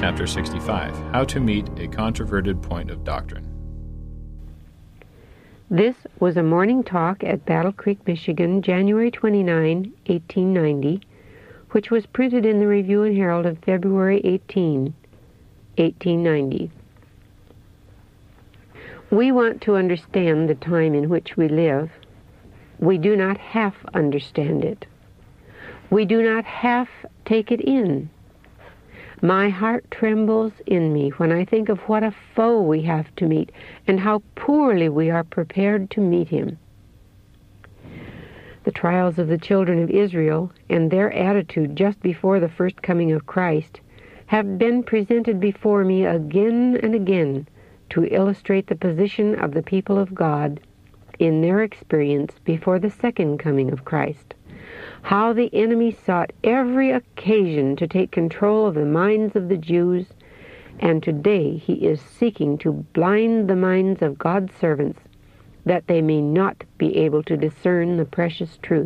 Chapter 65, How to Meet a Controverted Point of Doctrine. This was a morning talk at Battle Creek, Michigan, January 29, 1890, which was printed in the Review and Herald of February 18, 1890. We want to understand the time in which we live. We do not half understand it. We do not half take it in. My heart trembles in me when I think of what a foe we have to meet and how poorly we are prepared to meet him. The trials of the children of Israel and their attitude just before the first coming of Christ have been presented before me again and again to illustrate the position of the people of God in their experience before the second coming of Christ. How the enemy sought every occasion to take control of the minds of the Jews, and today he is seeking to blind the minds of God's servants that they may not be able to discern the precious truth.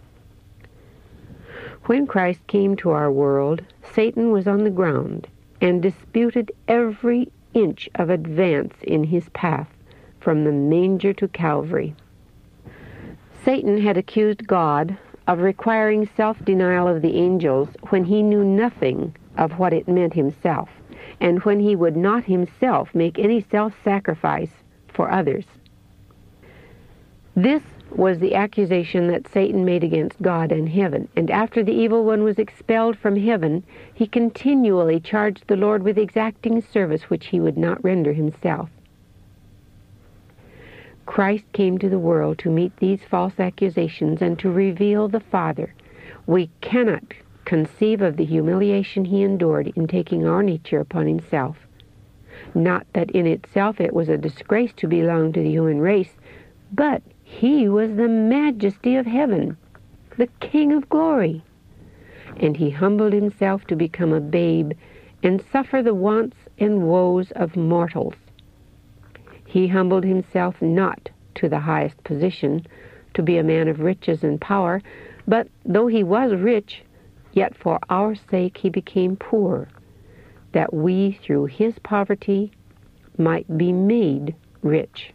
When Christ came to our world, Satan was on the ground and disputed every inch of advance in his path from the manger to Calvary. Satan had accused God of requiring self-denial of the angels when he knew nothing of what it meant himself, and when he would not himself make any self-sacrifice for others. This was the accusation that Satan made against God and heaven, and after the evil one was expelled from heaven, he continually charged the Lord with exacting service which he would not render himself. Christ came to the world to meet these false accusations and to reveal the Father. We cannot conceive of the humiliation he endured in taking our nature upon himself. Not that in itself it was a disgrace to belong to the human race, but he was the majesty of heaven, the King of glory. And he humbled himself to become a babe and suffer the wants and woes of mortals. He humbled himself not to the highest position, to be a man of riches and power, but though he was rich, yet for our sake he became poor, that we through his poverty might be made rich.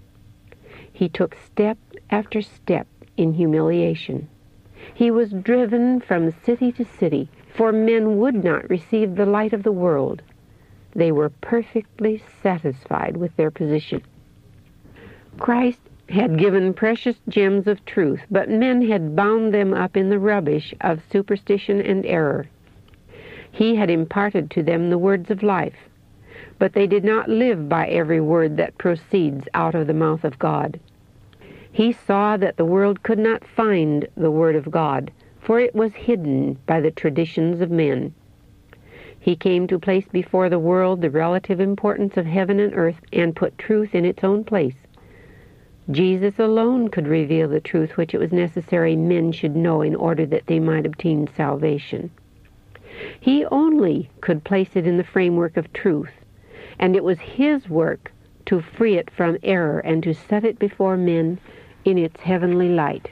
He took step after step in humiliation. He was driven from city to city, for men would not receive the light of the world. They were perfectly satisfied with their position. Christ had given precious gems of truth, but men had bound them up in the rubbish of superstition and error. He had imparted to them the words of life, but they did not live by every word that proceeds out of the mouth of God. He saw that the world could not find the word of God, for it was hidden by the traditions of men. He came to place before the world the relative importance of heaven and earth and put truth in its own place. Jesus alone could reveal the truth which it was necessary men should know in order that they might obtain salvation. He only could place it in the framework of truth, and it was his work to free it from error and to set it before men in its heavenly light.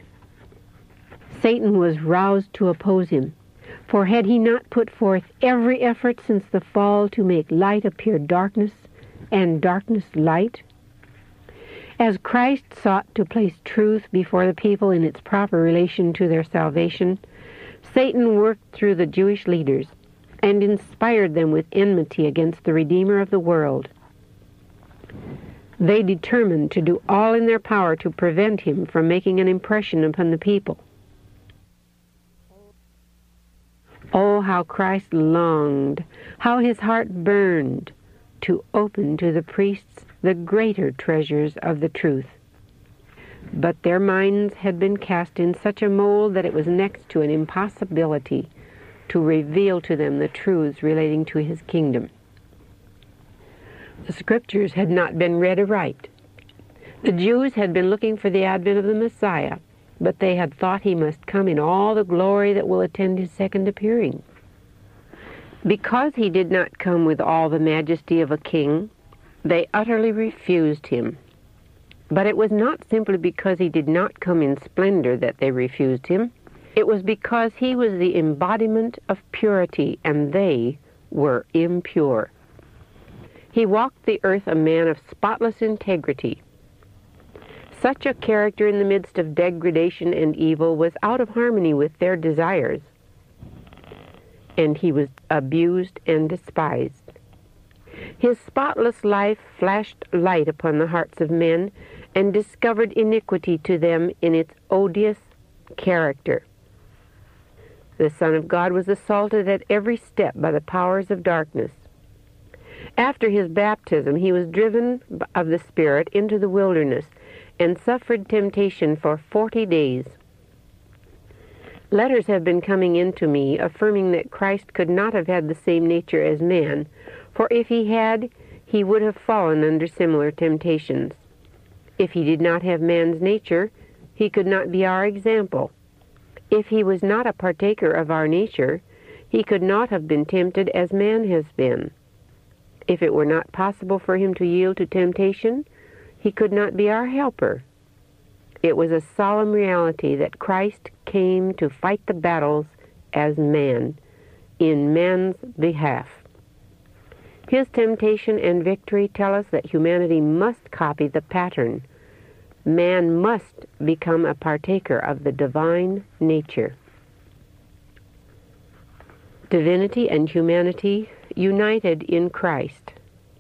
Satan was roused to oppose him. For had he not put forth every effort since the fall to make light appear darkness, and darkness light? As Christ sought to place truth before the people in its proper relation to their salvation, Satan worked through the Jewish leaders and inspired them with enmity against the Redeemer of the world. They determined to do all in their power to prevent him from making an impression upon the people. Oh, how Christ longed, how his heart burned to open to the priests the greater treasures of the truth. But their minds had been cast in such a mold that it was next to an impossibility to reveal to them the truths relating to his kingdom. The scriptures had not been read aright. The Jews had been looking for the advent of the Messiah, but they had thought he must come in all the glory that will attend his second appearing. Because he did not come with all the majesty of a king, they utterly refused him. But it was not simply because he did not come in splendor that they refused him. It was because he was the embodiment of purity, and they were impure. He walked the earth a man of spotless integrity. Such a character in the midst of degradation and evil was out of harmony with their desires, and he was abused and despised. His spotless life flashed light upon the hearts of men and discovered iniquity to them in its odious character. The Son of God was assaulted at every step by the powers of darkness. After his baptism, he was driven of the Spirit into the wilderness and suffered temptation for 40 days. Letters have been coming in to me affirming that Christ could not have had the same nature as man, for if he had, he would have fallen under similar temptations. If he did not have man's nature, he could not be our example. If he was not a partaker of our nature, he could not have been tempted as man has been. If it were not possible for him to yield to temptation, he could not be our helper. It was a solemn reality that Christ came to fight the battles as man, in man's behalf. His temptation and victory tell us that humanity must copy the pattern. Man must become a partaker of the divine nature. Divinity and humanity united in Christ.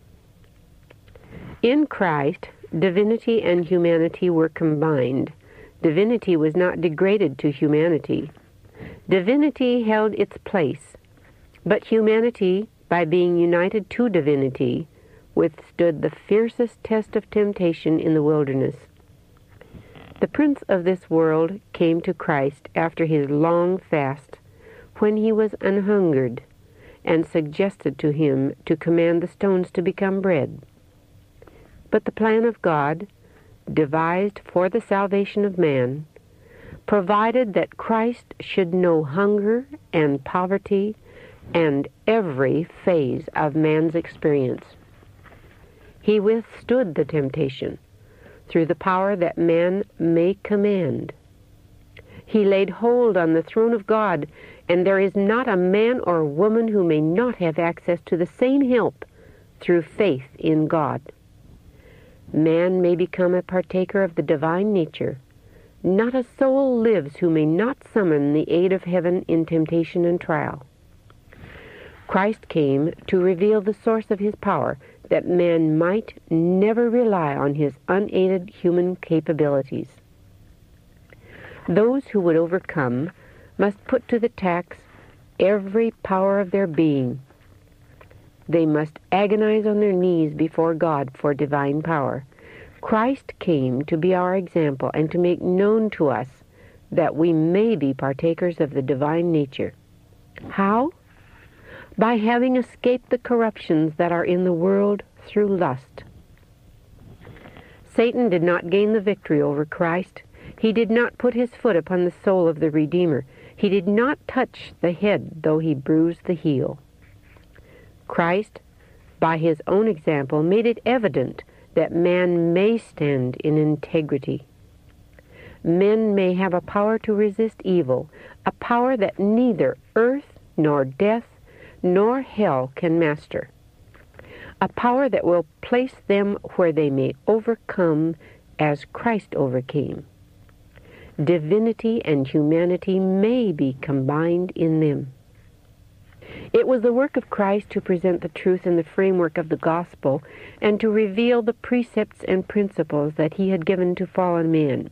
In Christ, divinity and humanity were combined. Divinity was not degraded to humanity. Divinity held its place, but humanity, by being united to divinity, withstood the fiercest test of temptation in the wilderness. The prince of this world came to Christ after his long fast, when he was anhungered, and suggested to him to command the stones to become bread. But the plan of God, devised for the salvation of man, provided that Christ should know hunger and poverty and every phase of man's experience. He withstood the temptation through the power that man may command. He laid hold on the throne of God, and there is not a man or woman who may not have access to the same help through faith in God. Man may become a partaker of the divine nature. Not a soul lives who may not summon the aid of heaven in temptation and trial. Christ came to reveal the source of his power, that man might never rely on his unaided human capabilities. Those who would overcome must put to the tax every power of their being. They must agonize on their knees before God for divine power. Christ came to be our example and to make known to us that we may be partakers of the divine nature. How? By having escaped the corruptions that are in the world through lust. Satan did not gain the victory over Christ. He did not put his foot upon the soul of the Redeemer. He did not touch the head, though he bruised the heel. Christ, by his own example, made it evident that man may stand in integrity. Men may have a power to resist evil, a power that neither earth nor death nor hell can master, a power that will place them where they may overcome as Christ overcame. Divinity and humanity may be combined in them. It was the work of Christ to present the truth in the framework of the gospel and to reveal the precepts and principles that he had given to fallen men.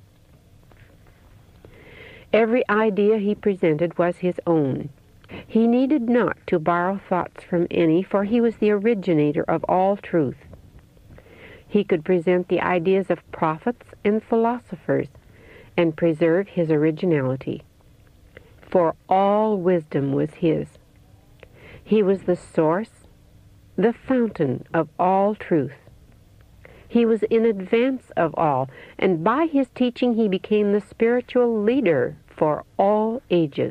Every idea he presented was his own. He needed not to borrow thoughts from any, for he was the originator of all truth. He could present the ideas of prophets and philosophers and preserve his originality, for all wisdom was his. He was the source, the fountain of all truth. He was in advance of all, and by his teaching he became the spiritual leader for all ages.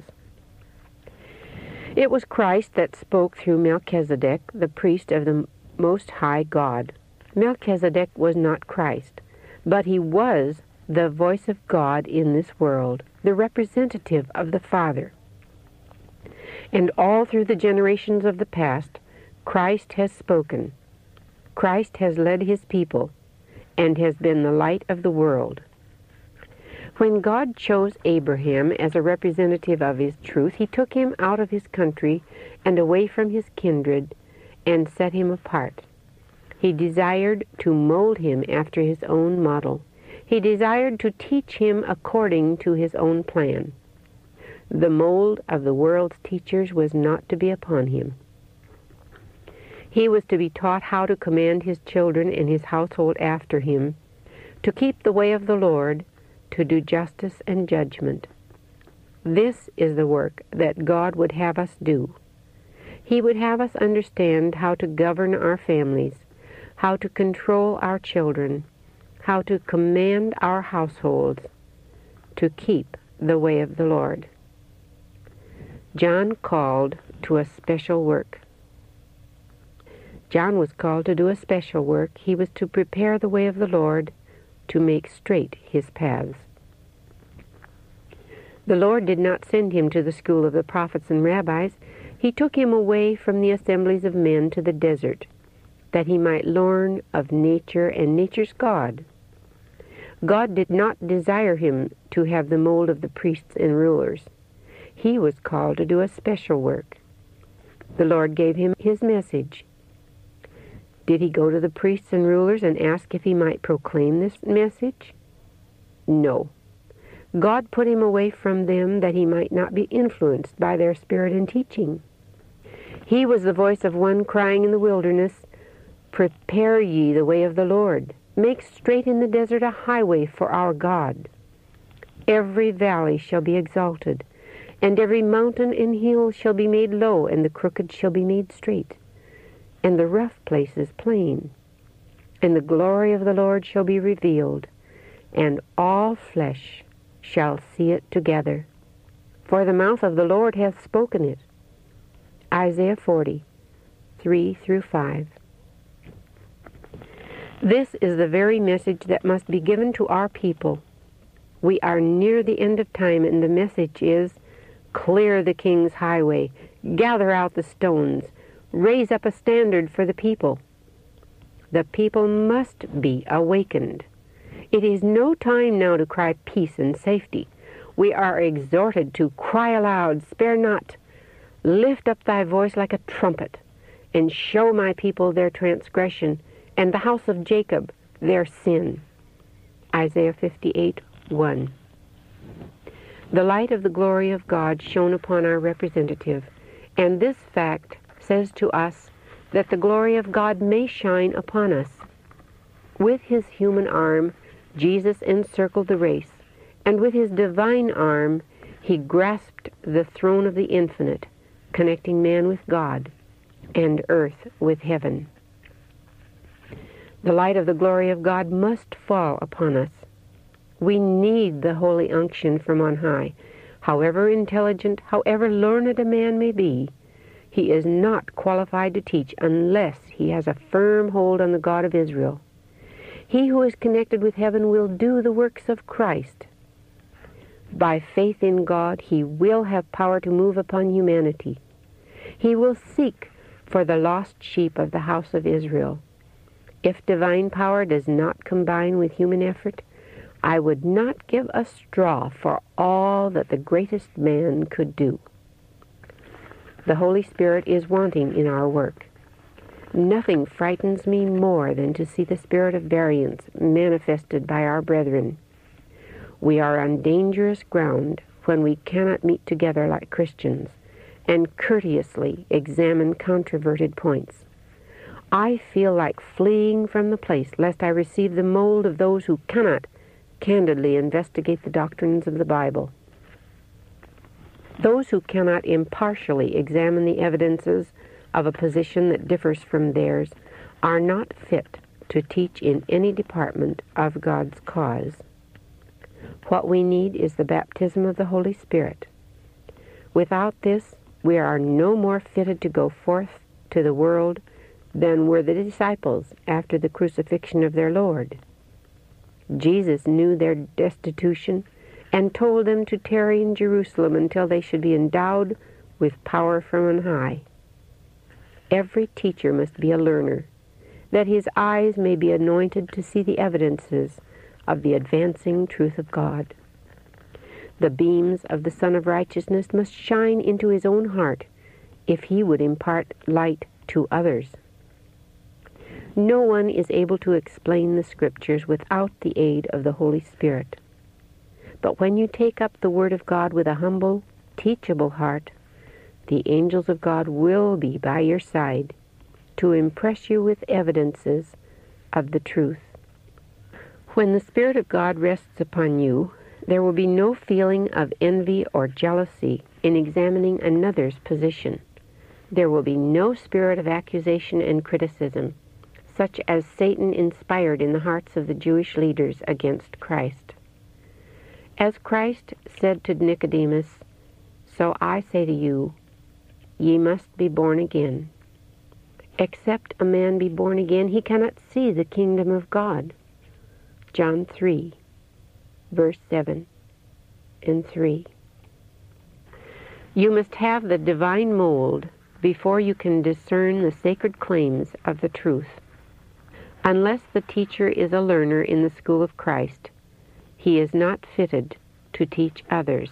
It was Christ that spoke through Melchizedek, the priest of the Most High God. Melchizedek was not Christ, but he was the voice of God in this world, the representative of the Father. And all through the generations of the past, Christ has spoken. Christ has led his people and has been the light of the world. When God chose Abraham as a representative of his truth, he took him out of his country and away from his kindred and set him apart. He desired to mold him after his own model. He desired to teach him according to his own plan. The mold of the world's teachers was not to be upon him. He was to be taught how to command his children and his household after him, to keep the way of the Lord, to do justice and judgment. This is the work that God would have us do. He would have us understand how to govern our families, how to control our children, how to command our households, to keep the way of the Lord. John called to a special work. John was called to do a special work. He was to prepare the way of the Lord, to make straight his paths. The Lord did not send him to the school of the prophets and rabbis. He took him away from the assemblies of men to the desert, that he might learn of nature and nature's God. God did not desire him to have the mold of the priests and rulers. He was called to do a special work. The Lord gave him his message. Did he go to the priests and rulers and ask if he might proclaim this message? No. God put him away from them that he might not be influenced by their spirit and teaching. He was the voice of one crying in the wilderness, "Prepare ye the way of the Lord. Make straight in the desert a highway for our God. Every valley shall be exalted, and every mountain and hill shall be made low, and the crooked shall be made straight, and the rough places plain. And the glory of the Lord shall be revealed, and all flesh shall see it together. For the mouth of the Lord hath spoken it." Isaiah 40, 3-5. This is the very message that must be given to our people. We are near the end of time, and the message is, "Clear the king's highway, gather out the stones, raise up a standard for the people." The people must be awakened. It is no time now to cry peace and safety. We are exhorted to cry aloud, "Spare not, lift up thy voice like a trumpet, and show my people their transgression, and the house of Jacob their sin." Isaiah 58:1. The light of the glory of God shone upon our representative, and this fact says to us that the glory of God may shine upon us. With his human arm, Jesus encircled the race, and with his divine arm, he grasped the throne of the infinite, connecting man with God and earth with heaven. The light of the glory of God must fall upon us. We need the holy unction from on high. However intelligent, however learned a man may be, he is not qualified to teach unless he has a firm hold on the God of Israel. He who is connected with heaven will do the works of Christ. By faith in God, he will have power to move upon humanity. He will seek for the lost sheep of the house of Israel. If divine power does not combine with human effort, I would not give a straw for all that the greatest man could do. The Holy Spirit is wanting in our work. Nothing frightens me more than to see the spirit of variance manifested by our brethren. We are on dangerous ground when we cannot meet together like Christians and courteously examine controverted points. I feel like fleeing from the place lest I receive the mold of those who cannot candidly investigate the doctrines of the Bible. Those who cannot impartially examine the evidences of a position that differs from theirs are not fit to teach in any department of God's cause. What we need is the baptism of the Holy Spirit. Without this, we are no more fitted to go forth to the world than were the disciples after the crucifixion of their Lord. Jesus knew their destitution and told them to tarry in Jerusalem until they should be endowed with power from on high. Every teacher must be a learner, that his eyes may be anointed to see the evidences of the advancing truth of God. The beams of the Sun of Righteousness must shine into his own heart if he would impart light to others. No one is able to explain the Scriptures without the aid of the Holy Spirit. But when you take up the Word of God with a humble, teachable heart, the angels of God will be by your side to impress you with evidences of the truth. When the Spirit of God rests upon you, there will be no feeling of envy or jealousy in examining another's position. There will be no spirit of accusation and criticism, such as Satan inspired in the hearts of the Jewish leaders against Christ. As Christ said to Nicodemus, "So I say to you, ye must be born again. Except a man be born again, he cannot see the kingdom of God." John 3, verse 7 and 3. You must have the divine mold before you can discern the sacred claims of the truth. Unless the teacher is a learner in the school of Christ, he is not fitted to teach others.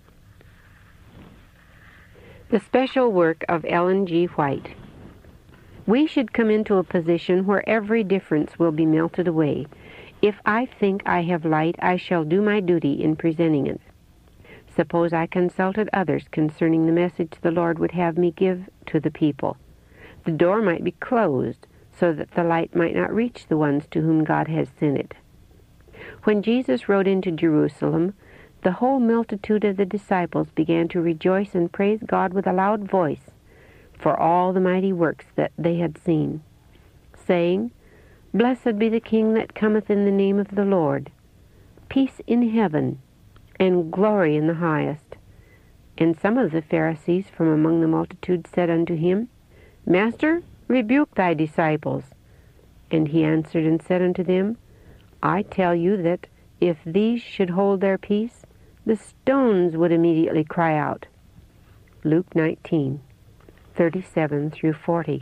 The special work of Ellen G. White. We should come into a position where every difference will be melted away. If I think I have light, I shall do my duty in presenting it. Suppose I consulted others concerning the message the Lord would have me give to the people. The door might be closed so that the light might not reach the ones to whom God has sent it. When Jesus rode into Jerusalem, the whole multitude of the disciples began to rejoice and praise God with a loud voice for all the mighty works that they had seen, saying, "Blessed be the King that cometh in the name of the Lord. Peace in heaven, and glory in the highest." And some of the Pharisees from among the multitude said unto him, "Master, rebuke thy disciples." And he answered and said unto them, I tell you that if these should hold their peace, the stones would immediately cry out. Luke 19:37 through 40.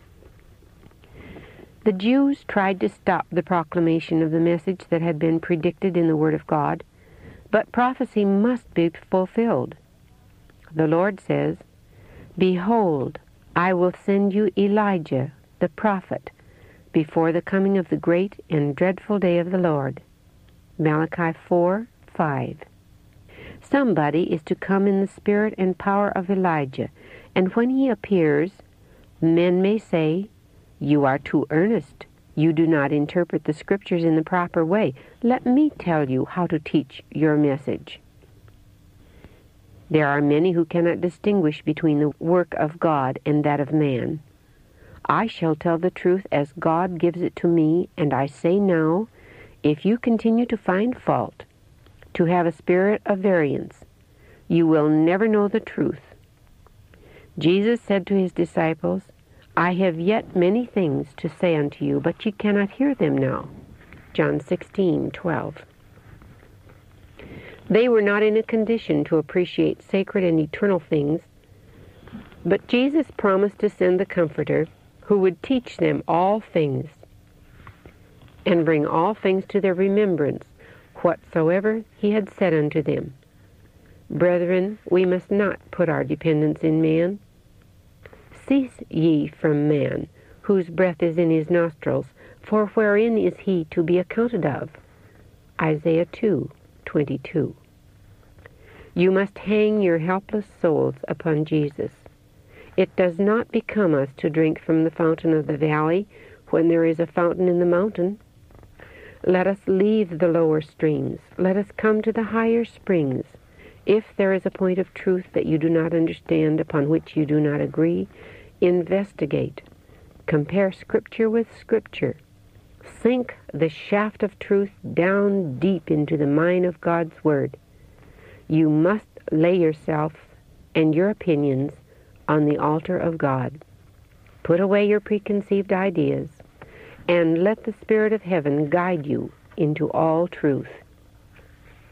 The Jews tried to stop the proclamation of the message that had been predicted in the Word of God, but prophecy must be fulfilled. The Lord says, "Behold, I will send you Elijah, the prophet, before the coming of the great and dreadful day of the Lord." Malachi 4:5. Somebody is to come in the spirit and power of Elijah, and when he appears, men may say, "You are too earnest. You do not interpret the Scriptures in the proper way. Let me tell you how to teach your message." There are many who cannot distinguish between the work of God and that of man. I shall tell the truth as God gives it to me, and I say now, if you continue to find fault, to have a spirit of variance, you will never know the truth. Jesus said to his disciples, "I have yet many things to say unto you, but ye cannot hear them now." John 16:12. They were not in a condition to appreciate sacred and eternal things, but Jesus promised to send the Comforter who would teach them all things and bring all things to their remembrance, whatsoever he had said unto them. Brethren, we must not put our dependence in man. Cease ye from man, whose breath is in his nostrils, for wherein is he to be accounted of? Isaiah 2:22. You must hang your helpless souls upon Jesus. It does not become us to drink from the fountain of the valley when there is a fountain in the mountain. Let us leave the lower streams. Let us come to the higher springs. If there is a point of truth that you do not understand, upon which you do not agree, investigate. Compare Scripture with Scripture. Sink the shaft of truth down deep into the mine of God's Word. You must lay yourself and your opinions on the altar of God. Put away your preconceived ideas, and let the Spirit of heaven guide you into all truth.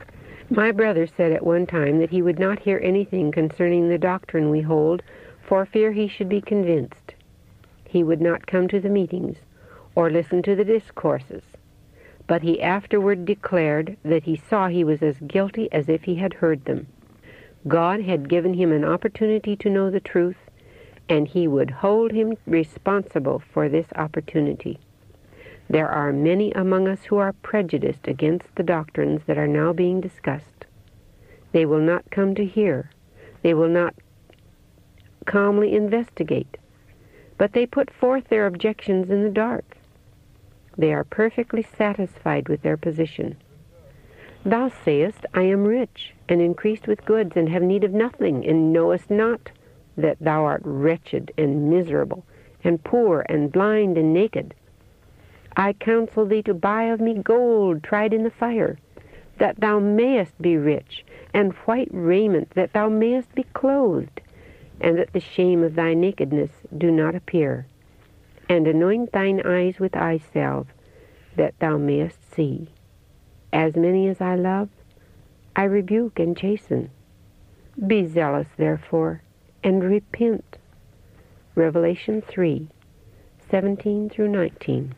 My brother said at one time that he would not hear anything concerning the doctrine we hold for fear he should be convinced. He would not come to the meetings or listen to the discourses, but he afterward declared that he saw he was as guilty as if he had heard them. God had given him an opportunity to know the truth, and he would hold him responsible for this opportunity. There are many among us who are prejudiced against the doctrines that are now being discussed. They will not come to hear. They will not calmly investigate, but they put forth their objections in the dark. They are perfectly satisfied with their position. Thou sayest, I am rich, and increased with goods, and have need of nothing, and knowest not that thou art wretched and miserable, and poor, and blind, and naked. I counsel thee to buy of me gold tried in the fire, that thou mayest be rich, and white raiment, that thou mayest be clothed, and that the shame of thy nakedness do not appear. And anoint thine eyes with eye salve, that thou mayest see. As many as I love, I rebuke and chasten. Be zealous, therefore, and repent. Revelation 3:17 through 19.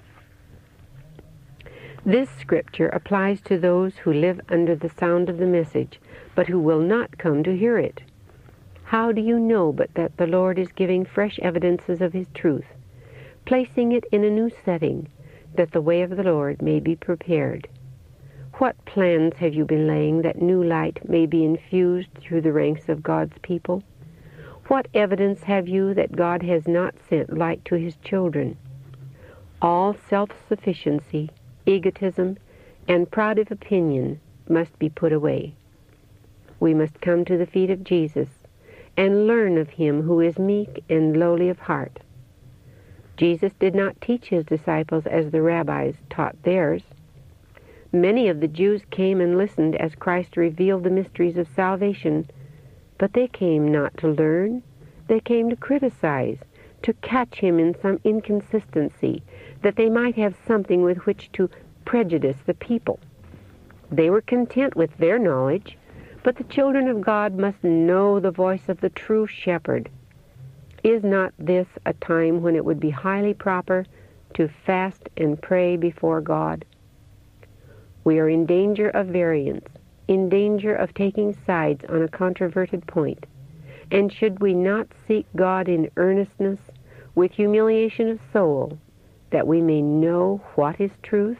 This scripture applies to those who live under the sound of the message, but who will not come to hear it. How do you know but that the Lord is giving fresh evidences of His truth, placing it in a new setting, that the way of the Lord may be prepared? What plans have you been laying that new light may be infused through the ranks of God's people? What evidence have you that God has not sent light to His children? All self-sufficiency, egotism, and pride of opinion must be put away. We must come to the feet of Jesus and learn of Him who is meek and lowly of heart. Jesus did not teach His disciples as the rabbis taught theirs. Many of the Jews came and listened as Christ revealed the mysteries of salvation, but they came not to learn. They came to criticize, to catch Him in some inconsistency, that they might have something with which to prejudice the people. They were content with their knowledge, but the children of God must know the voice of the true shepherd. Is not this a time when it would be highly proper to fast and pray before God? We are in danger of variance, in danger of taking sides on a controverted point. And should we not seek God in earnestness, with humiliation of soul, that we may know what is truth?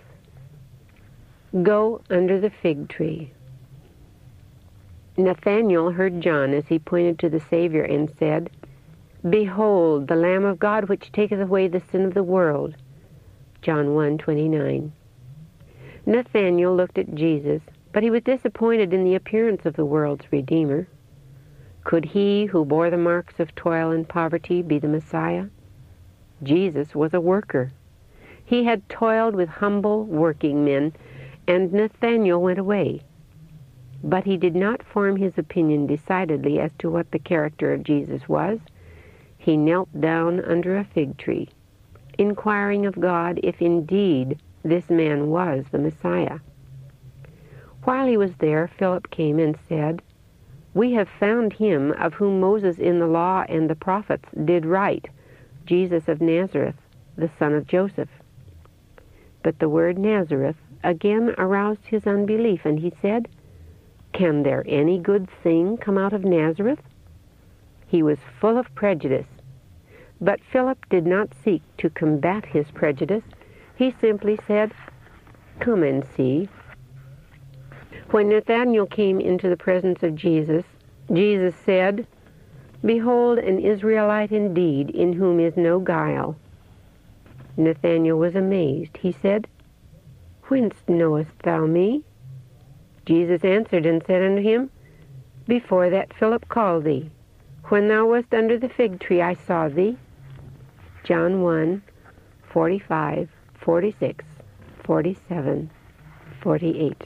Go under the fig tree. Nathanael heard John as he pointed to the Savior and said, Behold, the Lamb of God which taketh away the sin of the world. John 1:29. Nathanael looked at Jesus, but he was disappointed in the appearance of the world's Redeemer. Could he who bore the marks of toil and poverty be the Messiah? Jesus was a worker. He had toiled with humble working men, and Nathanael went away. But he did not form his opinion decidedly as to what the character of Jesus was. He knelt down under a fig tree, inquiring of God if indeed this man was the Messiah. While he was there, Philip came and said, We have found him of whom Moses in the law and the prophets did write, Jesus of Nazareth, the son of Joseph. But the word Nazareth again aroused his unbelief, and he said, Can there any good thing come out of Nazareth? He was full of prejudice. But Philip did not seek to combat his prejudice. He simply said, Come and see. When Nathanael came into the presence of Jesus, Jesus said, Behold an Israelite indeed, in whom is no guile. Nathanael was amazed. He said, Whence knowest thou me? Jesus answered and said unto him, Before that Philip called thee, when thou wast under the fig tree, I saw thee. John 1:45, 46, 47, 48.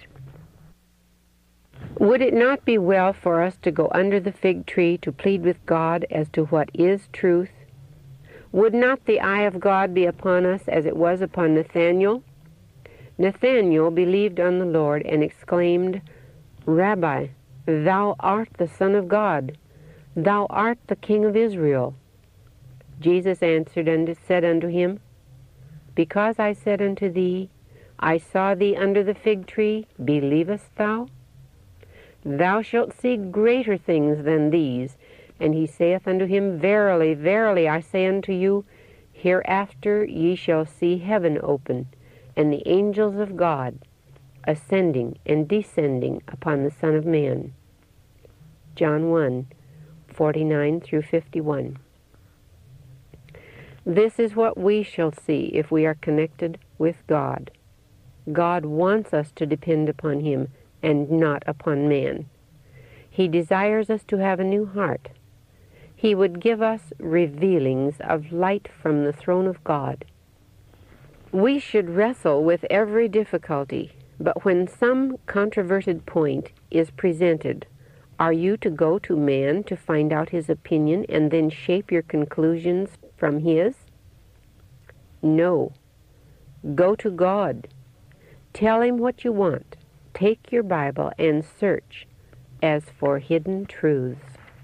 Would it not be well for us to go under the fig tree to plead with God as to what is truth? Would not the eye of God be upon us as it was upon Nathanael? Nathanael believed on the Lord and exclaimed, Rabbi, thou art the Son of God. Thou art the King of Israel. Jesus answered and said unto him, Because I said unto thee, I saw thee under the fig tree, believest thou? Thou shalt see greater things than these. And he saith unto him, Verily, verily, I say unto you, hereafter ye shall see heaven open, and the angels of God ascending and descending upon the Son of Man. John 1, 49 through 51. This is what we shall see if we are connected with God. God wants us to depend upon Him and not upon man. He desires us to have a new heart. He would give us revealings of light from the throne of God. We should wrestle with every difficulty, but when some controverted point is presented, are you to go to man to find out his opinion and then shape your conclusions from his? No. Go to God. Tell Him what you want. Take your Bible and search as for hidden truths.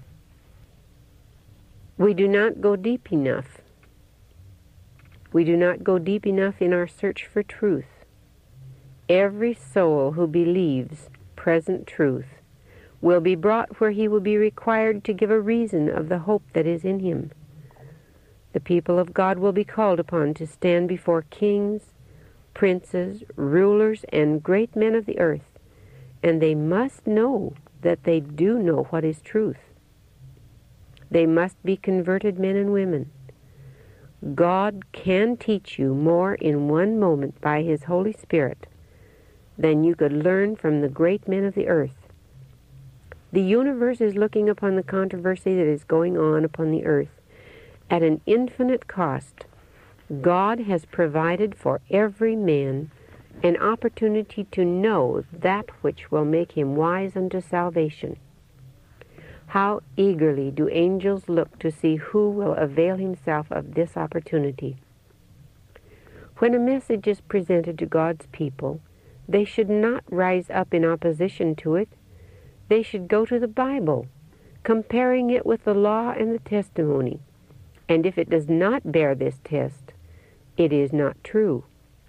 We do not go deep enough. We do not go deep enough in our search for truth. Every soul who believes present truth will be brought where he will be required to give a reason of the hope that is in him. The people of God will be called upon to stand before kings, princes, rulers, and great men of the earth, and they must know that they do know what is truth. They must be converted men and women. God can teach you more in one moment by His Holy Spirit than you could learn from the great men of the earth. The universe is looking upon the controversy that is going on upon the earth at an infinite cost. God has provided for every man an opportunity to know that which will make him wise unto salvation. How eagerly do angels look to see who will avail himself of this opportunity. When a message is presented to God's people, they should not rise up in opposition to it. They should go to the Bible, comparing it with the law and the testimony. And if it does not bear this test, it is not true.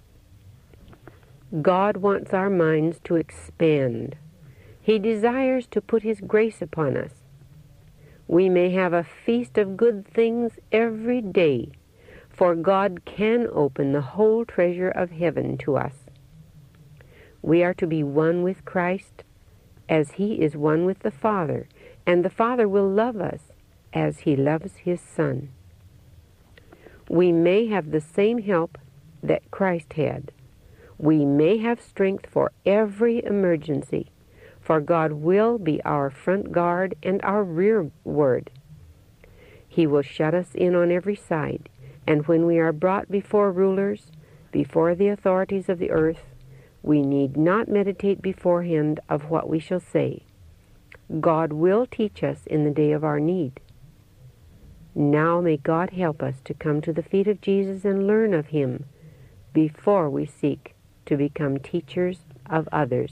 God wants our minds to expand. He desires to put His grace upon us. We may have a feast of good things every day, for God can open the whole treasure of heaven to us. We are to be one with Christ as He is one with the Father, and the Father will love us as He loves His Son. We may have the same help that Christ had. We may have strength for every emergency, for God will be our front guard and our rear ward. He will shut us in on every side, and when we are brought before rulers, before the authorities of the earth, we need not meditate beforehand of what we shall say. God will teach us in the day of our need. Now may God help us to come to the feet of Jesus and learn of Him before we seek to become teachers of others.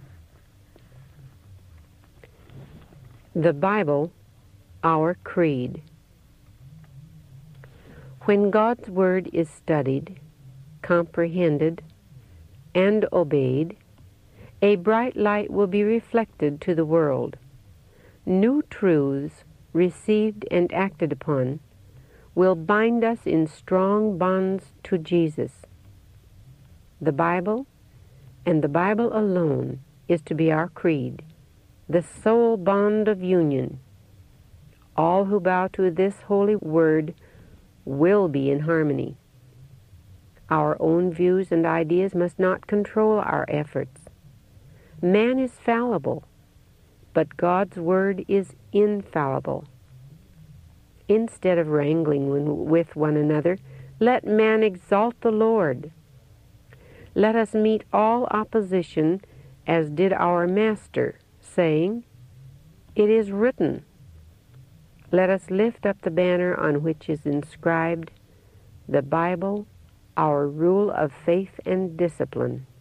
The Bible, our creed. When God's Word is studied, comprehended, and obeyed, a bright light will be reflected to the world. New truths, received and acted upon, will bind us in strong bonds to Jesus. The Bible, and the Bible alone, is to be our creed, the sole bond of union. All who bow to this holy word will be in harmony. Our own views and ideas must not control our efforts. Man is fallible, but God's word is infallible. Instead of wrangling with one another, let man exalt the Lord. Let us meet all opposition as did our Master, saying, "It is written." Let us lift up the banner on which is inscribed, "The Bible, our rule of faith and discipline."